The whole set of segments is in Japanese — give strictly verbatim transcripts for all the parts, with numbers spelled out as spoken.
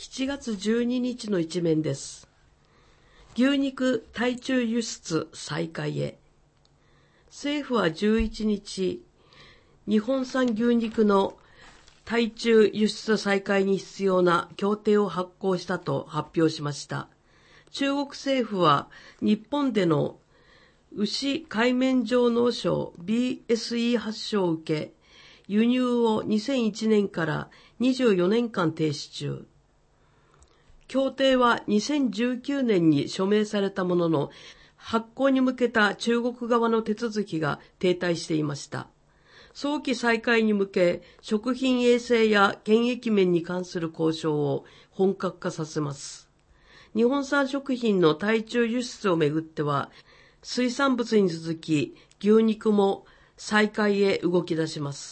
しちがつじゅうににちの一面です。牛肉対中輸出再開へ。政府はじゅういちにち、日本産牛肉の対中輸出再開に必要な協定を発効したと発表しました。中国政府は日本での牛海綿上脳症 ビーエスイー 発症を受け、輸入をにせんいちねんからにじゅうよねんかん停止中。協定はにせんじゅうきゅうねんに署名されたものの、発効に向けた中国側の手続きが停滞していました。早期再開に向け、食品衛生や検疫面に関する交渉を本格化させます。日本産食品の対中輸出をめぐっては、水産物に続き牛肉も再開へ動き出します。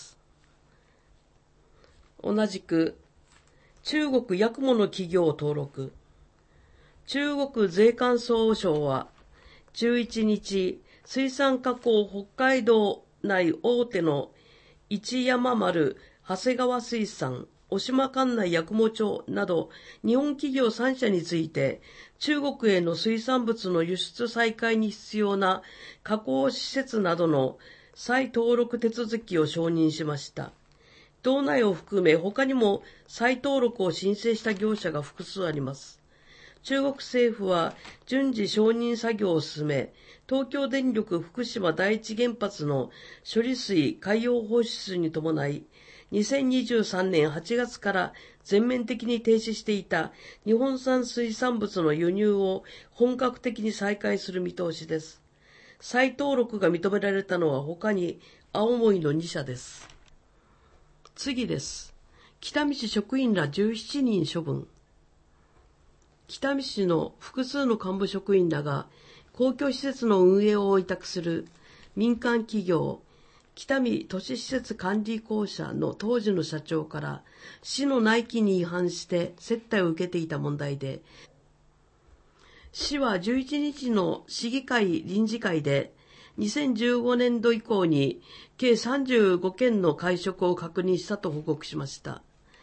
同じく、中国薬物企業を登録。中国税関総省はじゅういちにち、水産加工北海道内大手の一山丸、長谷川水産、渡島管内八雲町など日本企業さんしゃについて、中国への水産物の輸出再開に必要な加工施設などの再登録手続きを承認しました。道内を含め他にも再登録を申請した業者が複数あります。中国政府は順次承認作業を進め、東京電力福島第一原発の処理水海洋放出に伴い、にせんにじゅうさんねんはちがつから全面的に停止していた日本産水産物の輸入を本格的に再開する見通しです。再登録が認められたのは他に青森のにしゃです。次です。北見市職員らじゅうななにん処分。北見市の複数の幹部職員らが公共施設の運営を委託する民間企業北見都市施設管理公社の当時の社長から市の内規に違反して接待を受けていた問題で、市はじゅういちにちの市議会臨時会でにせんじゅうごねんど以降に計さんじゅうごけんの会食を確認したと報告しました。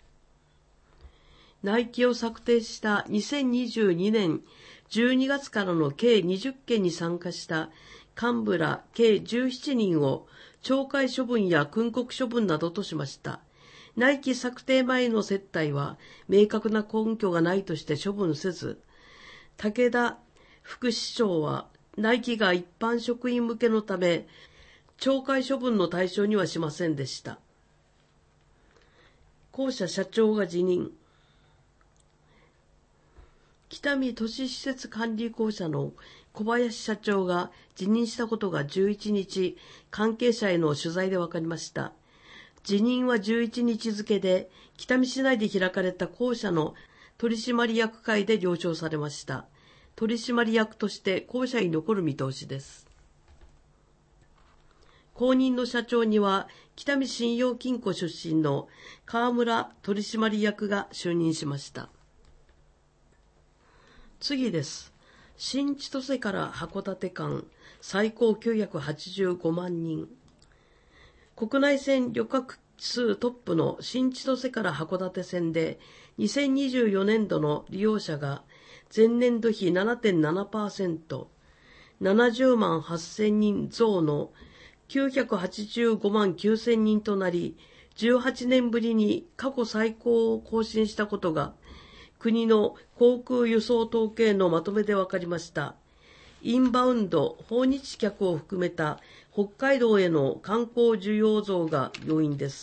内規を策定したにせんにじゅうにねんじゅうにがつからの計にじゅっけんに参加した幹部ら計じゅうななにんを懲戒処分や訓告処分などとしました。内規策定前の接待は明確な根拠がないとして処分せず、武田副市長は内規が一般職員向けのため、懲戒処分の対象にはしませんでした。公社社長が辞任。北見都市施設管理公社の小林社長が辞任したことがじゅういちにち、関係者への取材で分かりました。辞任はじゅういちにち付で、北見市内で開かれた公社の取締役会で了承されました。取締役として公社に残る見通しです。後任の社長には北見信用金庫出身の川村取締役が就任しました。次です。新千歳から函館間最高きゅうひゃくはちじゅうごまんにん。国内線旅客数トップの新千歳から函館線でにせんにじゅうよねんどの利用者が前年度比 ななてんななパーセント、ななじゅうまんはっせんにん増のきゅうひゃくはちじゅうごまんきゅうせんにんとなり、じゅうはちねんぶりに過去最高を更新したことが、国の航空輸送統計のまとめで分かりました。インバウンド、訪日客を含めた北海道への観光需要増が要因です。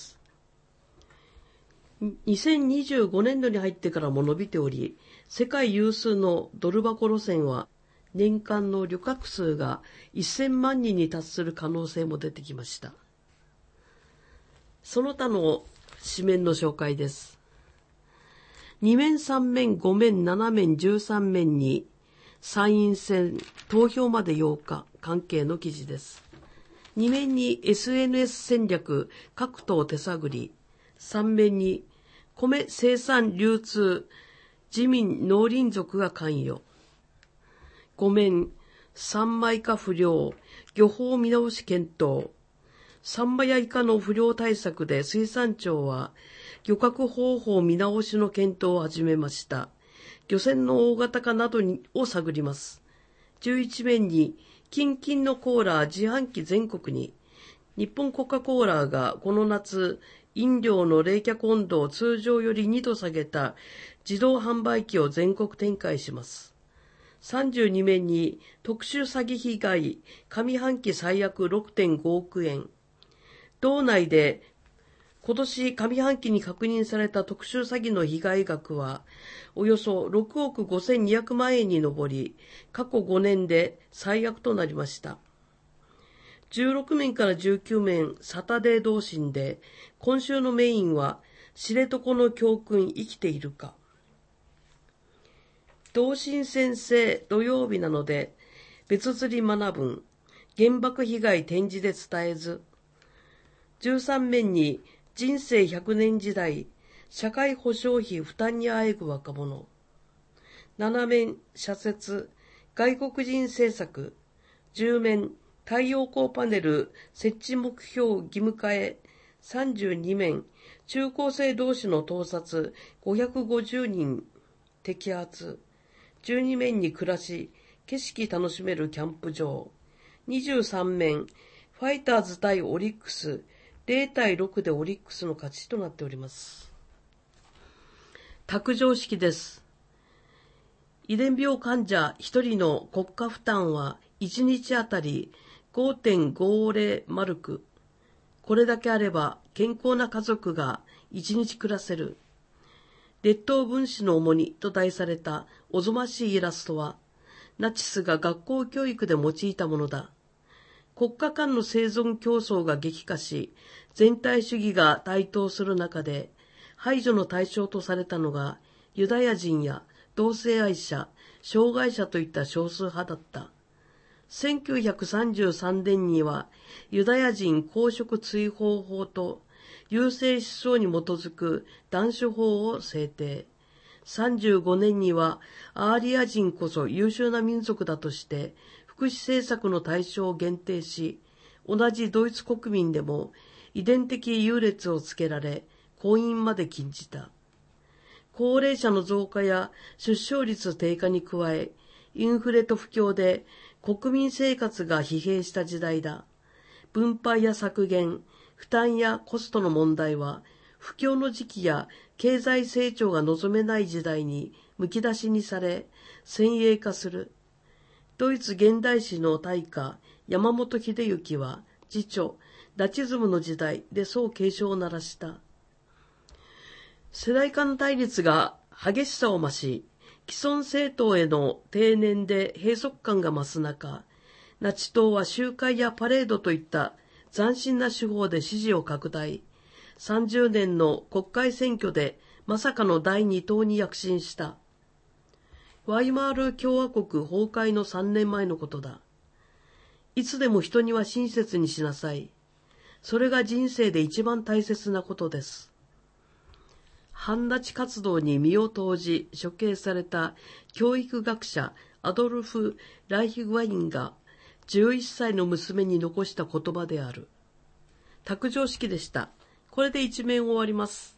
にせんにじゅうごねんどに入ってからも伸びており、世界有数のドル箱路線は年間の旅客数がせんまんにんに達する可能性も出てきました。その他の紙面の紹介です。にめんさんめんごめんななめんじゅうさんめんに参院選投票までようか関係の記事です。にめんに エスエヌエス 戦略各党手探り、さんめんに米生産流通自民農林族が関与、ごめんサンマ以下不漁漁法見直し検討、サンマやイカの不漁対策で水産庁は漁獲方法見直しの検討を始めました。漁船の大型化などにを探ります。じゅういち面に、キンキンのコーラ自販機全国に、日本コカ・コーラがこの夏、飲料の冷却温度を通常よりにど下げた自動販売機を全国展開します。さんじゅうに面に、特殊詐欺被害、上半期最悪 ろくてんごおくえん。道内で今年上半期に確認された特殊詐欺の被害額はおよそろくおくごせんにひゃくまんえんに上り、過去ごねんで最悪となりました。じゅうろく面からじゅうきゅう面、サタデー同心で、今週のメインは知床の教訓生きているか。同心先生土曜日なので、別釣り学ぶん、原爆被害展示で伝えず。じゅうさん面に、人生ひゃくねん時代、社会保障費負担にあえぐ若者。なな面、社説、外国人政策。じゅう面、太陽光パネル設置目標義務化へ。さんじゅうに面、中高生同士の盗撮ごひゃくごじゅうにん摘発。じゅうに面に暮らし、景色楽しめるキャンプ場。にじゅうさん面、ファイターズ対オリックス。ゼロ対ろくでオリックスの勝ちとなっております。卓上式です。遺伝病患者ひとりの国家負担はいちにちあたり ごてんごぜろマルク。これだけあれば健康な家族がいちにち暮らせる。列島分子の重荷と題されたおぞましいイラストは、ナチスが学校教育で用いたものだ。国家間の生存競争が激化し、全体主義が台頭する中で、排除の対象とされたのが、ユダヤ人や同性愛者、障害者といった少数派だった。せんきゅうひゃくさんじゅうさんねんには、ユダヤ人公職追放法と、優生思想に基づく断種法を制定。さんじゅうごねんには、アーリア人こそ優秀な民族だとして、福祉政策の対象を限定し、同じドイツ国民でも遺伝的優劣をつけられ、婚姻まで禁じた。高齢者の増加や出生率低下に加え、インフレと不況で国民生活が疲弊した時代だ。分配や削減、負担やコストの問題は、不況の時期や経済成長が望めない時代にむき出しにされ、先鋭化する。ドイツ現代史の大家、山本秀行は、自著、ナチズムの時代でそう警鐘を鳴らした。世代間対立が激しさを増し、既存政党への定年で閉塞感が増す中、ナチ党は集会やパレードといった斬新な手法で支持を拡大。さんじゅうねんの国会選挙でまさかのだいに党に躍進した。ワイマール共和国崩壊のさんねんまえのことだ。いつでも人には親切にしなさい。それが人生で一番大切なことです。反ナチ活動に身を投じ処刑された教育学者アドルフ・ライヒグワインがじゅういっさいの娘に残した言葉である。卓上式でした。これで一面終わります。